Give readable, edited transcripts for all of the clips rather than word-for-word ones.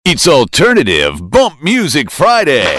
It's Alternative Bump Music Friday.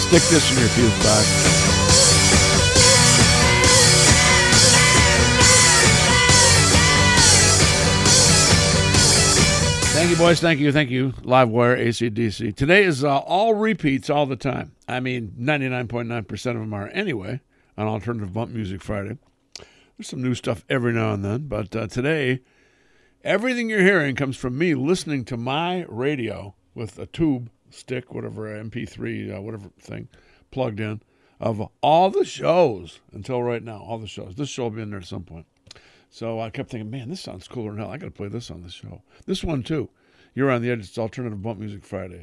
Stick this in your fuse box. Thank you, boys. Thank you. Thank you. Livewire, AC/DC. Today is all repeats all the time. I mean, 99.9% of them are anyway on Alternative Bump Music Friday. There's some new stuff every now and then, but today, everything you're hearing comes from me listening to my radio with a tube, stick, whatever, MP3, whatever thing, plugged in, of all the shows until right now, all the shows. This show will be in there at some point. So I kept thinking, man, this sounds cooler than hell. I got to play this on the show. This one, too. You're on the Edge. It's Alternative Bump Music Friday.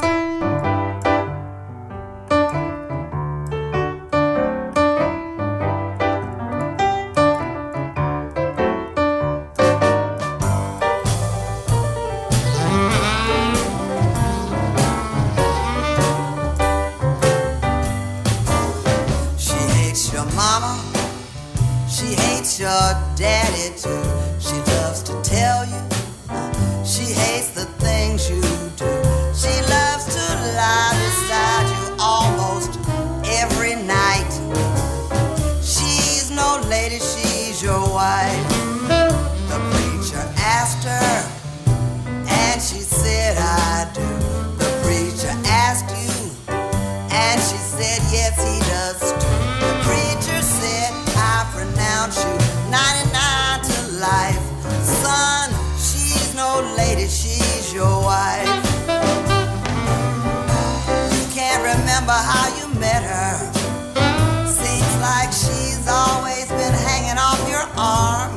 She hates your mama. She hates your daddy too. She loves to tell you. She hates the things you do. She loves to lie beside you almost every night. She's no lady, she's your wife. The preacher asked her, and she said, I do. The preacher asked you, and she said, yes, he does too. The preacher said, I pronounce you 99 to life. Son, she's no lady, she's your wife. You can't remember how you met her. Seems like she's always been hanging off your arm.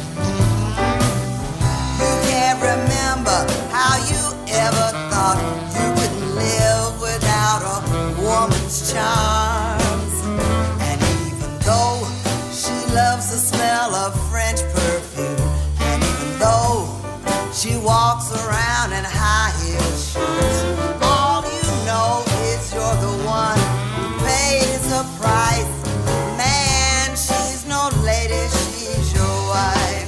You can't remember how you ever thought you could live without a woman's charms. And even though she loves the smell of French perfume, and even though she walks around in high heel shoes, all you know is you're the one who pays the price. Man, she's no lady, she's your wife.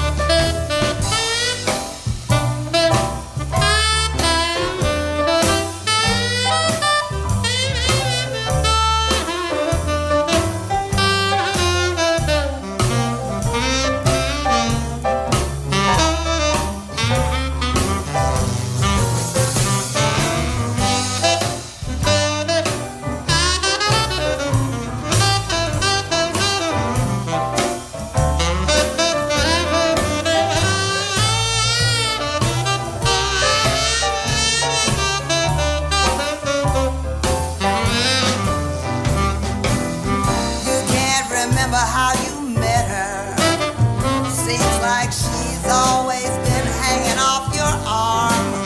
How you met her. Seems like she's always been hanging off your arm.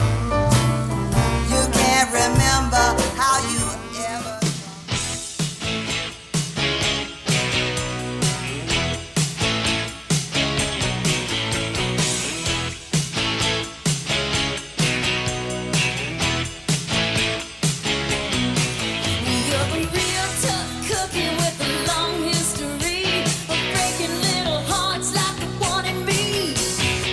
You can't remember how you ever. You're the real tough cookie with a long history of breaking little hearts like the one in me.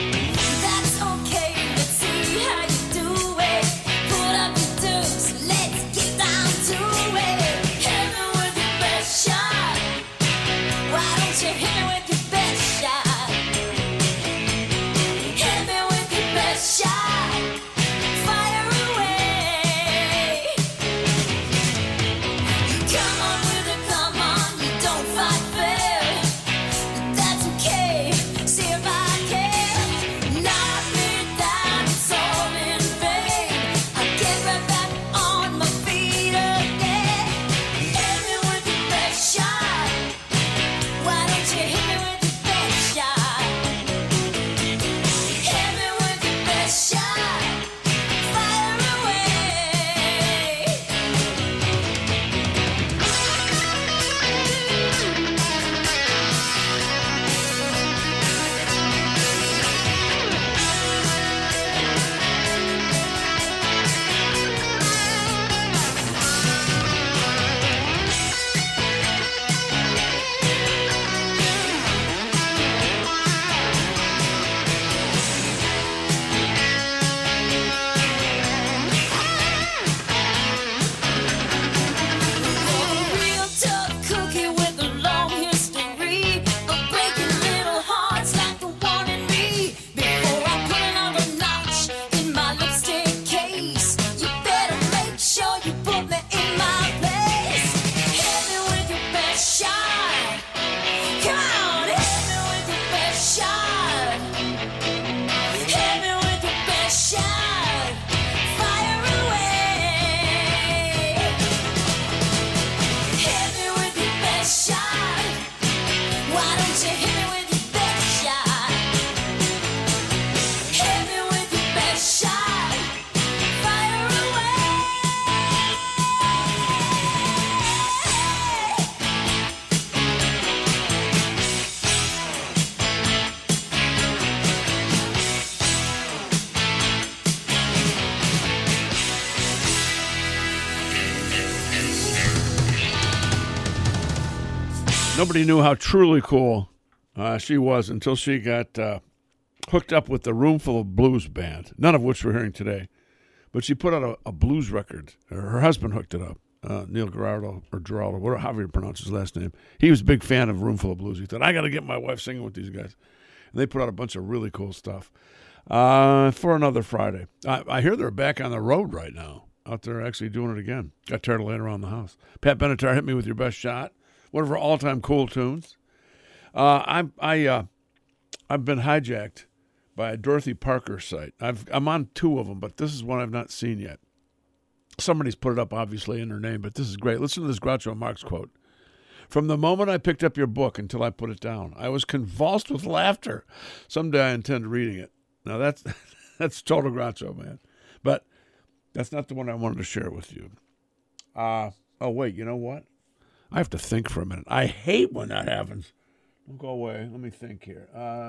Nobody knew how truly cool she was until she got hooked up with the Roomful of Blues band, none of which we're hearing today. But she put out a blues record. Her husband hooked it up, Neil Giraldo, or Giraldo, whatever, however you pronounce his last name. He was a big fan of Roomful of Blues. He thought, I got to get my wife singing with these guys. And they put out a bunch of really cool stuff for another Friday. I hear they're back on the road right now, out there actually doing it again. Got tired of laying around the house. Pat Benatar, hit me with your best shot. One of her all-time cool tunes. I've been hijacked by a Dorothy Parker site. I'm on two of them, but this is one I've not seen yet. Somebody's put it up, obviously, in her name, but this is great. Listen to this Groucho Marx quote. From the moment I picked up your book until I put it down, I was convulsed with laughter. Someday I intend reading it. Now, that's total Groucho, man. But that's not the one I wanted to share with you. Oh, wait, you know what? I have to think for a minute. I hate when that happens. Don't go away. Let me think here.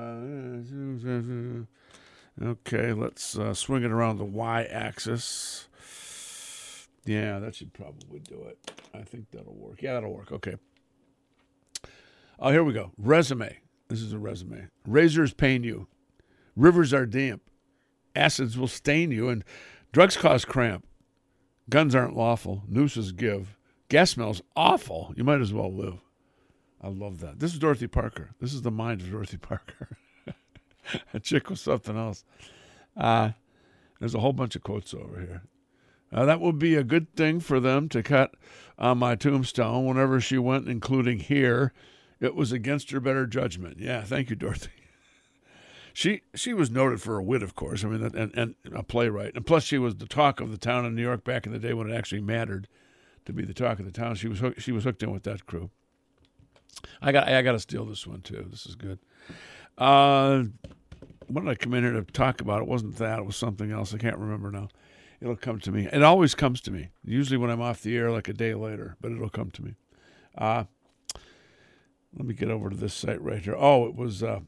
Okay, let's swing it around the y-axis. Yeah, that should probably do it. I think that'll work. Yeah, that'll work. Okay. Oh, here we go. Resume. This is a resume. Razors pain you. Rivers are damp. Acids will stain you. And drugs cause cramp. Guns aren't lawful. Nooses give. Gas smells awful. You might as well live. I love that. This is Dorothy Parker. This is the mind of Dorothy Parker. A chick was something else. There's a whole bunch of quotes over here. That would be a good thing for them to cut on my tombstone whenever she went, including here. It was against her better judgment. Yeah, thank you, Dorothy. She was noted for her wit, of course. I mean, and a playwright. And plus, she was the talk of the town in New York back in the day when it actually mattered to be the talk of the town. She was hooked in with that crew. I got to steal this one too. This is good. What did I come in here to talk about? It wasn't that. It was something else. I can't remember now. It'll come to me. It always comes to me. Usually when I'm off the air, like a day later, but it'll come to me. Let me get over to this site right here. Oh, it was. Here,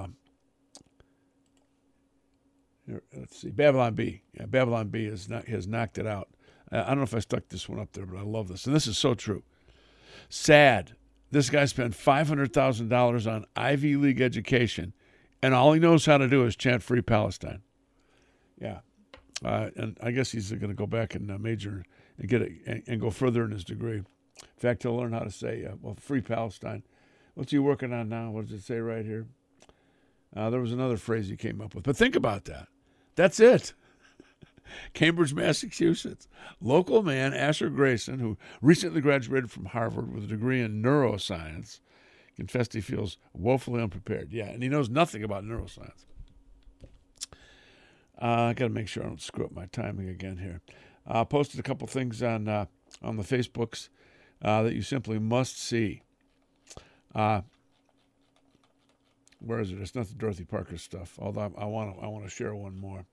let's see. Babylon Bee. Yeah, Babylon Bee has knocked it out. I don't know if I stuck this one up there, but I love this. And this is so true. Sad. This guy spent $500,000 on Ivy League education, and all he knows how to do is chant Free Palestine. Yeah. And I guess he's going to go back and major and get it and go further in his degree. In fact, he'll learn how to say, Free Palestine. What's he working on now? What does it say right here? There was another phrase he came up with. But think about that. That's it. Cambridge, Massachusetts. Local man Asher Grayson, who recently graduated from Harvard with a degree in neuroscience, confessed he feels woefully unprepared. Yeah, and he knows nothing about neuroscience. I got to make sure I don't screw up my timing again here. Posted a couple things on the Facebooks that you simply must see. Where is it? It's not the Dorothy Parker stuff. Although I want to share one more.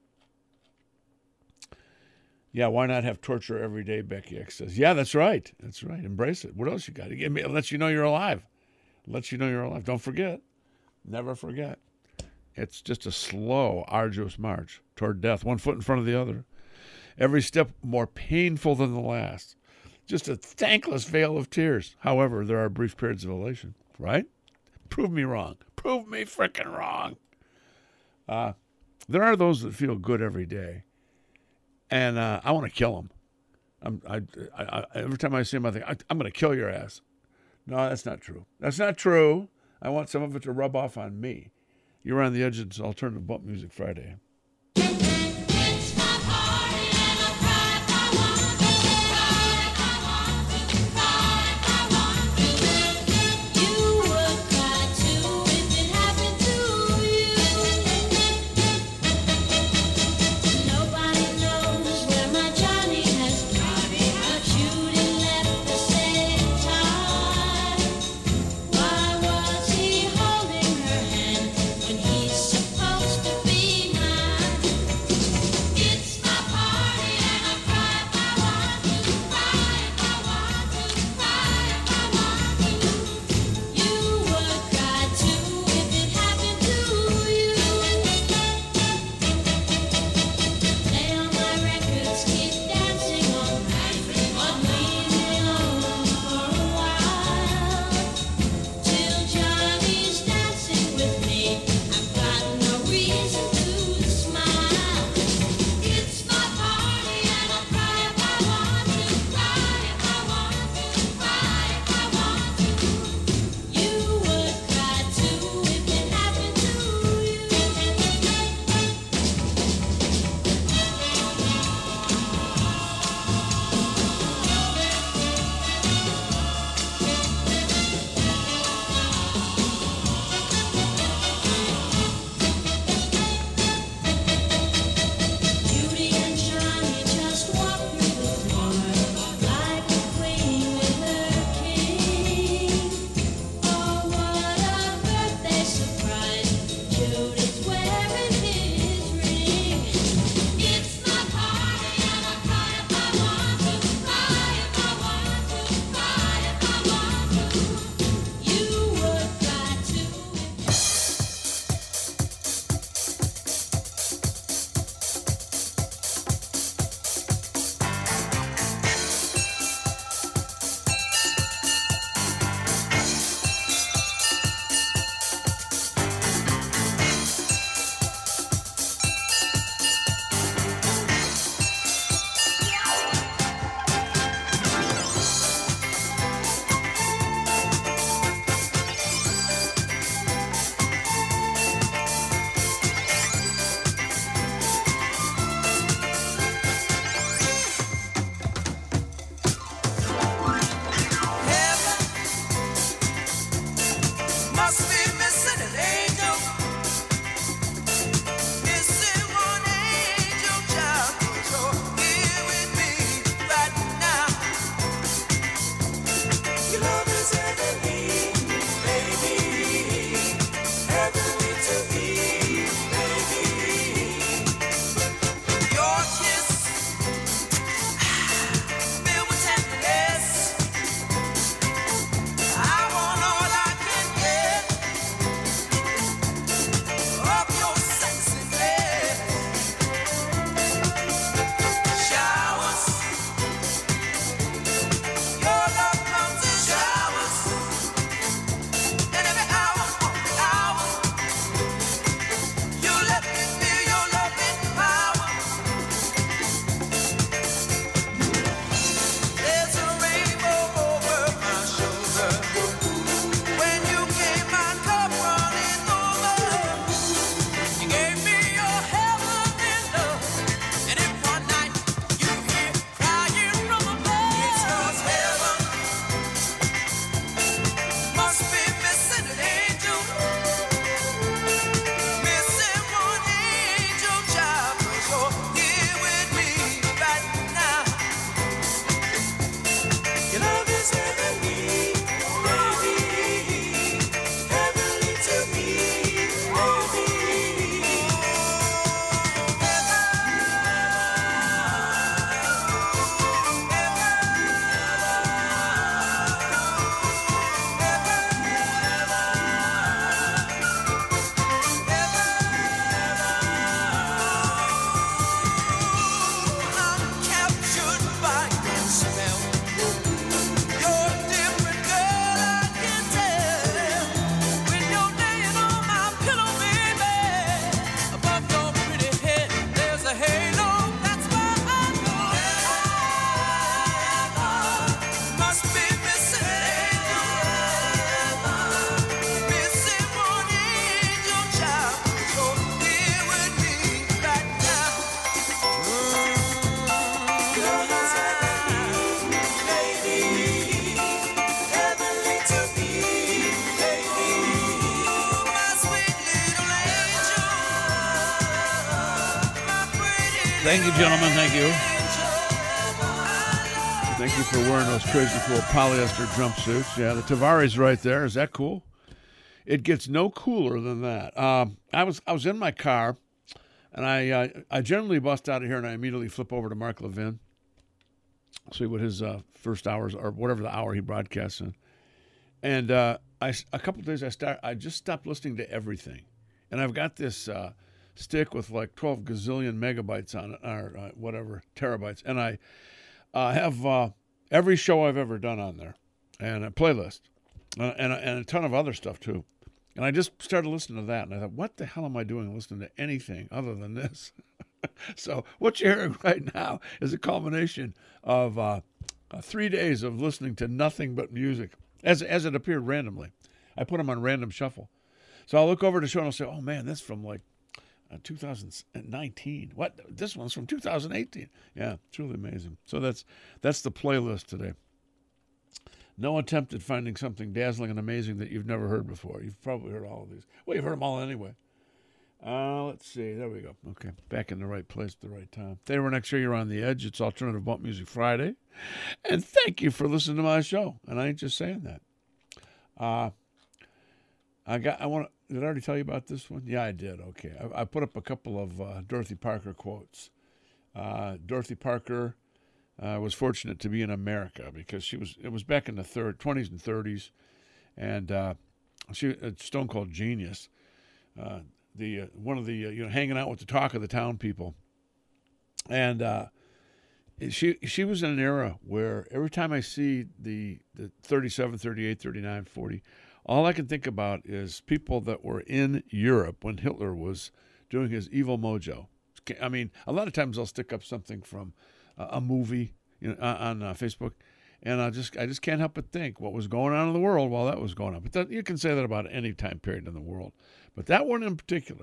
Yeah, why not have torture every day? Becky X says. Yeah, that's right. That's right. Embrace it. What else you got? It lets you know you're alive. Lets you know you're alive. Don't forget. Never forget. It's just a slow, arduous march toward death, one foot in front of the other. Every step more painful than the last. Just a thankless veil of tears. However, there are brief periods of elation, right? Prove me wrong. Prove me frickin' wrong. There are those that feel good every day, and I want to kill them. Every time I see them, I think, I'm going to kill your ass. No, that's not true. That's not true. I want some of it to rub off on me. You're on the edge of Alternative Bump Music Friday. It's my party and I cry if I want to, cry if I want to, cry if I want to. You would cry too if it happened to you. Nobody knows where my Johnny has gone, but you didn't let the same time. Why was he holding her hand when he's supposed to be mine? Thank you, gentlemen. Thank you. Thank you for wearing those crazy cool polyester jumpsuits. Yeah, the Tavares right there. Is that cool? It gets no cooler than that. I was in my car, and I generally bust out of here, and I immediately flip over to Mark Levin, see what his first hours or whatever the hour he broadcasts in. And a couple of days I just stopped listening to everything, and I've got this stick with like 12 gazillion megabytes on it, or whatever terabytes, and I have every show I've ever done on there, and a playlist, and a ton of other stuff too. And I just started listening to that, and I thought, what the hell am I doing listening to anything other than this? So what you're hearing right now is a culmination of 3 days of listening to nothing but music, as it appeared randomly. I put them on random shuffle. So I'll look over the show and I'll say, oh, man, that's from like 2019. What? This one's from 2018. Yeah, truly amazing. So that's the playlist today. No attempt at finding something dazzling and amazing that you've never heard before. You've probably heard all of these. Well, you've heard them all anyway. Let's see. There we go. Okay. Back in the right place at the right time. Today we're next year. You're on the edge. It's Alternative Bump Music Friday. And thank you for listening to my show. And I ain't just saying that. Did I already tell you about this one? Yeah, I did. Okay. I put up a couple of Dorothy Parker quotes. Dorothy Parker was fortunate to be in America because it was back in the 20s and 30s, and she a stone cold genius. One of the hanging out with the talk of the town people, and she was in an era where every time I see the 37, 38, 39, 40, all I can think about is people that were in Europe when Hitler was doing his evil mojo. I mean, a lot of times I'll stick up something from a movie, on Facebook, and I just can't help but think what was going on in the world while that was going on. But you can say that about any time period in the world, but that one in particular.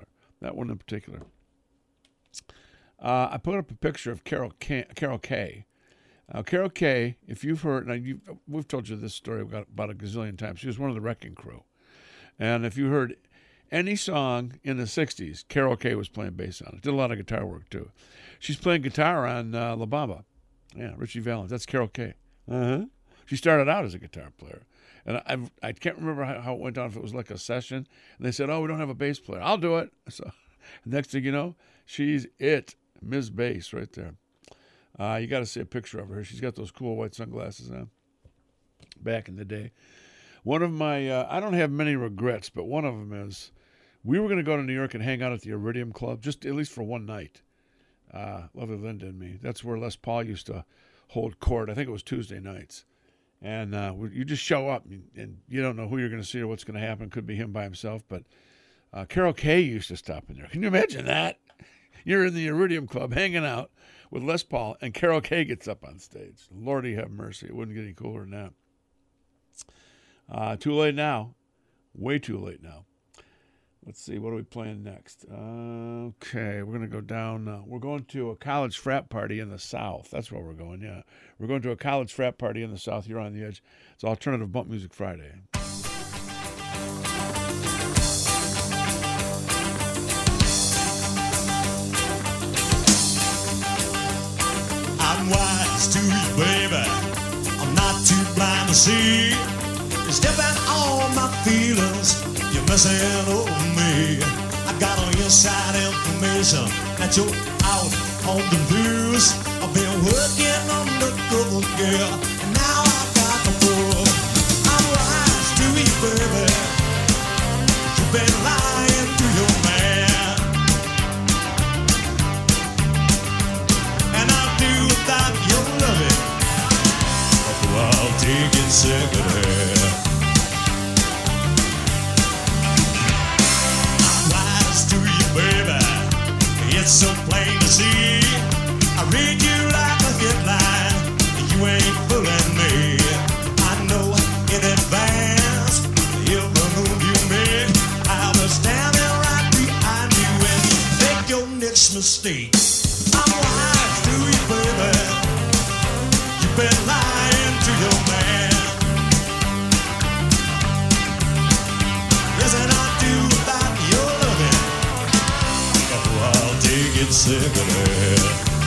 I put up a picture of Carol Kay. Carol Kay, if you've heard, we've told you this story about a gazillion times. She was one of the Wrecking Crew, and if you heard any song in the 60s, Carol Kay was playing bass on it. Did a lot of guitar work, too. She's playing guitar on La Bamba. Yeah, Richie Valens. That's Carol Kay. She started out as a guitar player. And I can't remember how it went on, if it was like a session. And they said, oh, we don't have a bass player. I'll do it. So next thing you know, she's it. Ms. Bass right there. You got to see a picture of her. She's got those cool white sunglasses on. Back in the day. One of my, I don't have many regrets, but one of them is, we were going to go to New York and hang out at the Iridium Club, just at least for one night. Lovely Linda and me. That's where Les Paul used to hold court. I think it was Tuesday nights. And you just show up, and you don't know who you're going to see or what's going to happen. Could be him by himself. But Carol Kay used to stop in there. Can you imagine that? You're in the Iridium Club hanging out with Les Paul, and Carol Kay gets up on stage. Lordy have mercy. It wouldn't get any cooler than that. Too late now. Way too late now. Let's see, what are we playing next? Okay, we're going to go down. We're going to a college frat party in the South. That's where we're going, yeah. We're going to a college frat party in the South. You're on the edge. It's Alternative Bump Music Friday. I'm wise to you, baby. I'm not too blind to see. You're stepping on my feelings. You're messing over me. I got on inside information that you're out on the loose. I've been working undercover, girl, and now I got the proof. I'm wise to you, baby. You've been lying to your man, and I'll do without your loving. I'll take it secondhand. Baby, it's so plain to see. I read you like a headline. You ain't fooling me. I know in advance every move you make, I'll be standing right behind you when you make your next mistake. I'm wise to you, baby. You've been lying to your man. Yes, and I do without your loving. I'll take it second hand.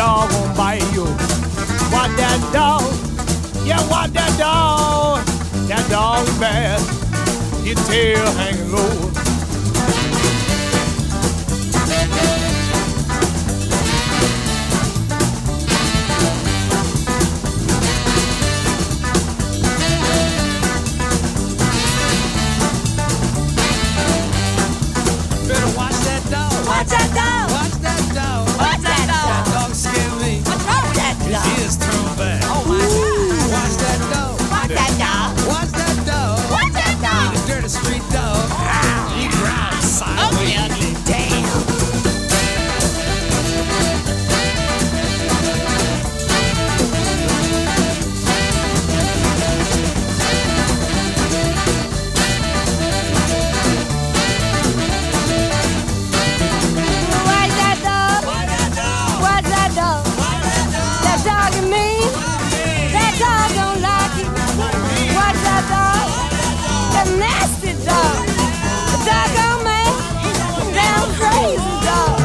dog gonna bite you. Watch that dog. Yeah, watch that dog. That dog is bad. His tail hanging low. Better watch that dog. Watch that dog. Watch that dog. Watch that That dog. dog scared me. What's wrong with that His dog? ears turned back. Oh my God. Watch that dog. Watch that dog. Watch that dog. Watch that dog. He's a dirty street dog. He growls sideways. Ugly, damn. Watch that dog. Watch that dog. That dog is mean. That dog don't like you. Watch that dog. That nasty dog. The doggone man. Damn crazy dog.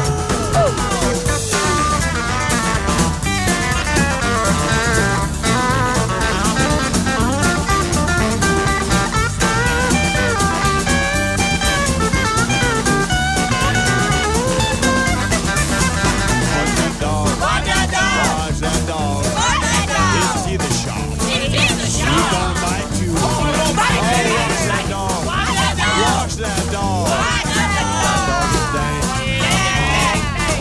Watch that dog. Watch that dog. Watch that dog. His teeth are sharp. He's the He's shark. gonna bite you. Bite me. Watch that dog. Watch that dog. Watch that dog. Watch that dog. Dog is dangerous.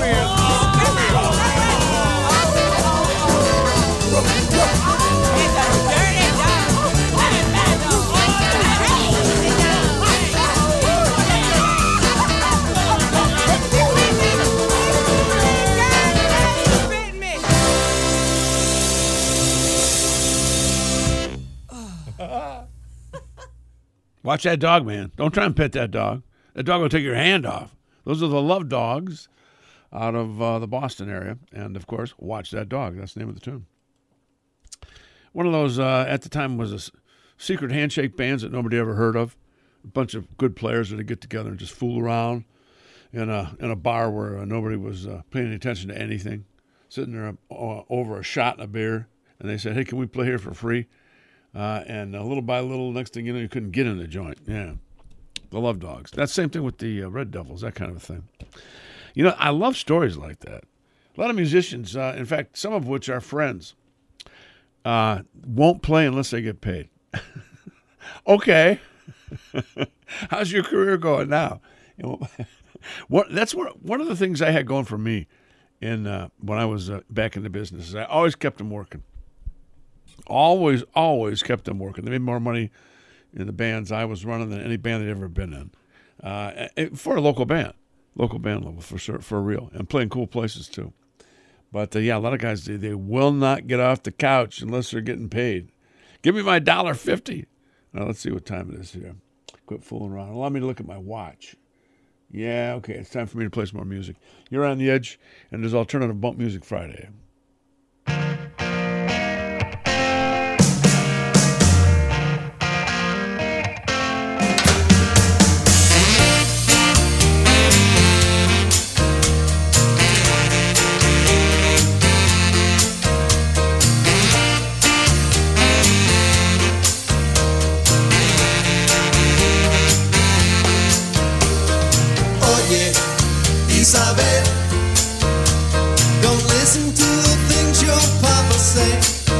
Watch that dog, man. Don't try and pet that dog. That dog will take your hand off. Those are the love dogs out of the Boston area. And, of course, Watch That Dog. That's the name of the tune. One of those, at the time, was secret handshake bands that nobody ever heard of. A bunch of good players that would get together and just fool around in a bar where nobody was paying any attention to anything, sitting there over a shot and a beer. And they said, hey, can we play here for free? And little by little, next thing you know, you couldn't get in the joint. Yeah. The Love Dogs. That's the same thing with the Red Devils, that kind of a thing. You know, I love stories like that. A lot of musicians, in fact, some of which are friends, won't play unless they get paid. Okay. How's your career going now? You know, that's one of the things I had going for me when I was back in the business is I always kept them working. Always kept them working. They made more money in the bands I was running than any band they'd ever been in. For a local band level, for real, and playing cool places too. But yeah, a lot of guys, they will not get off the couch unless they're getting paid. Give me my $1.50. Now let's see what time it is here. Quit fooling around. Allow me to look at my watch. Yeah, okay, it's time for me to play some more music. You're on the edge, and there's Alternative Bump Music Friday. Isabel, don't listen to the things your papa say.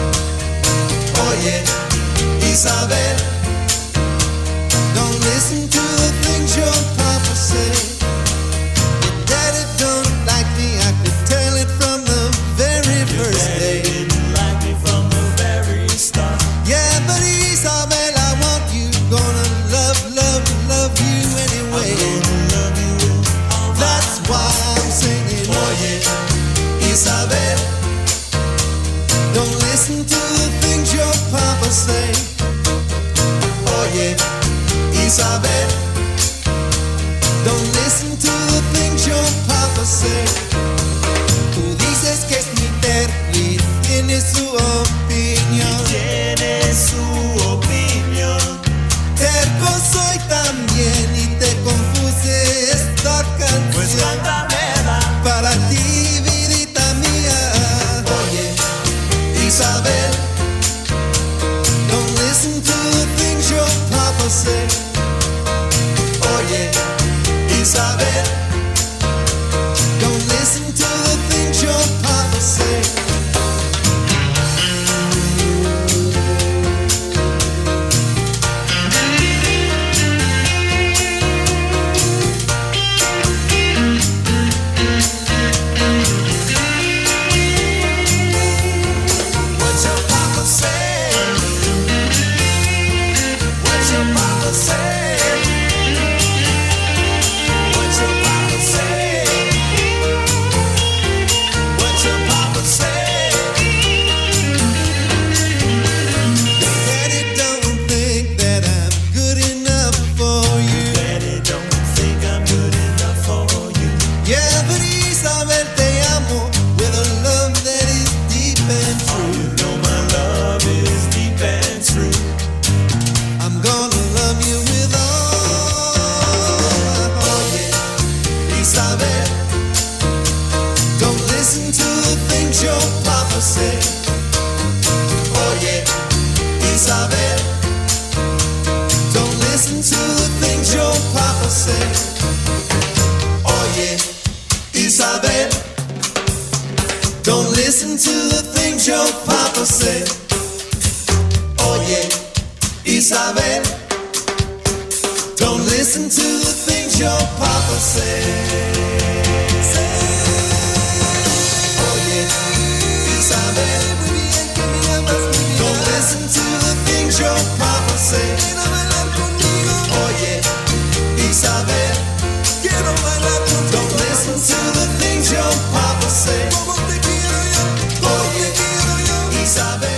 Oye, Isabel, don't listen to the things your papa say. Your daddy don't like me, I could tell it from the very first day. Didn't like me from the very start. Yeah, but Isabel, I want you, gonna love you anyway. Love you with all my That's why I'm singing. Oye, Isabel, don't listen to the things your papa say. Oye, Isabel, don't listen to the things your papa say. Tú dices que es mi Terry, tiene su opinión. tiene su opinión. Terco soy también y te compuse esta Pues canción. cántame Para ti, vidita mía. things your papa said. Oye, Isabel, don't listen to the things your papa said. Oye, Isabel, don't listen to the things your papa said. Oye, Isabel, don't listen to the things your papa said. Oye, Isabel, don't listen to the things your papa said. Oye, Isabel, don't listen to the things your papa said. Oye, Isabel.